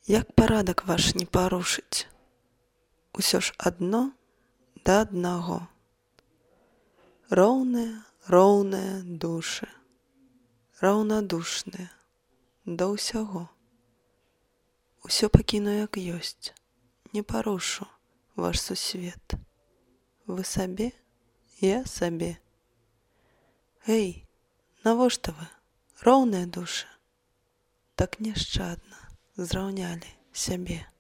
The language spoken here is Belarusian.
Як парадак ваш не парушыць? Усё ж адно да аднаго. Роўныя душы, раўнадушныя да ўсяго. Усё пакіну як ёсць, не парушу ваш сусвет. Вы сабе, я сабе. Эй, навошта вы, роўныя душы, так няшчадна зраўнялі сябе?